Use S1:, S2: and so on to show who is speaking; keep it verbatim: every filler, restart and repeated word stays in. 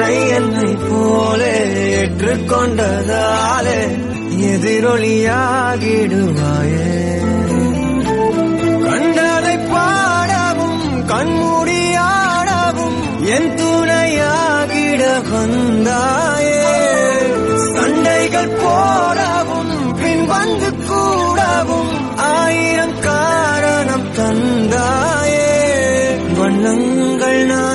S1: என்னை என்னை போலே ஏற்றுக்கொண்டதாலே எதிரொலியாகிடுவாயே. கண்டதை பாடவும் கண்மூடியாடவும் என் துணையாகிட வந்தாயே. சண்டைகள் போடவும் பின் வந்து கூடவும் ஆயிரம் காரணம் தந்தாயே. வண்ணங்கள்